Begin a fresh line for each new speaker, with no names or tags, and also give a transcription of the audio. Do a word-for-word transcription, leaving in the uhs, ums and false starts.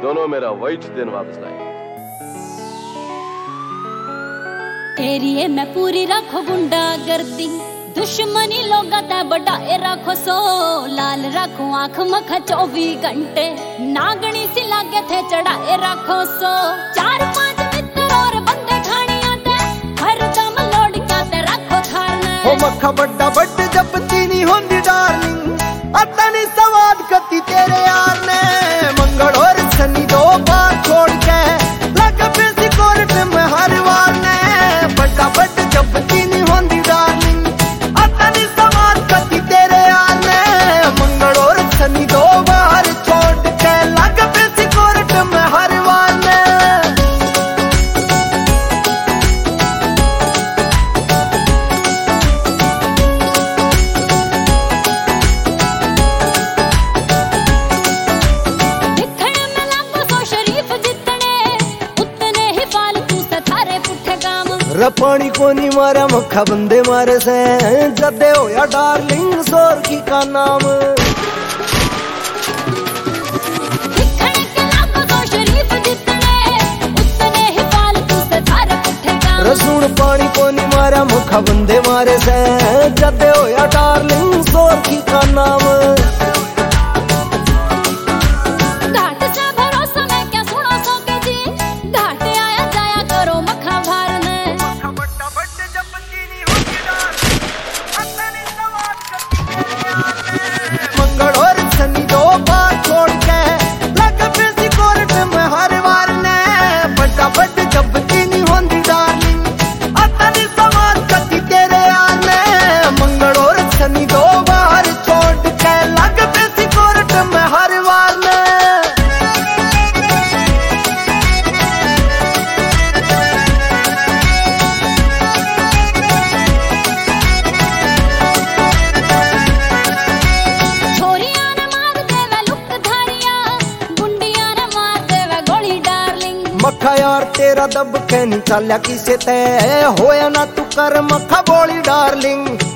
दोनों मेरा वाइट दिन वापस लाए।
एरिए में पूरी रखो गुंडा गर्दी, दुश्मनी लोग बढ़ाए रखो सो, लाल रखो आंख मखा चौबीस घंटे, नागणी सी लागे थे चढ़ाए रखो सो। चार पांच मित्र और बंदे खानी आते, हर दम लोड के रखो थारने।
हो मखा बड्डा बड्ड जब चीनी होंदी डार्लिंग, आता नहीं सवाद कती तेरे यार ने। मंगल और शनि दो बार छोड़ के लग पे कोर्ट में हर वार ने। बड्डा बड्ड जब चीनी होंदी डार्लिंग, आता नहीं सवाद कती तेरे यार ने। मंगल और शनि दो बार छोड़ के लग पे कोर्ट में हर वार ने। रपानी कोनी मारा मक्खा बंदे मारे से, जदे होया डार्लिंग सोर की का नाम। रसून पानी कोनी मारा मक्खा बंदे मारे से, जदे होया डार्लिंग सोर की का नाम। मंगल और शनि दो बार छोड़ के लग पे कोर्ट में हर वार ने। बड्डा बड्ड जब चीनी होंदी डार्लिंग, आता नहीं सवार कती तेरे यार ने। मंगल और शनि दो बार छोड़ के लग पे कोर्ट में हर वार ने। मक्खा यार तेरा दब के नहीं चाल्या किसे ते, होया ना तू कर मक्खा बोली डार्लिंग।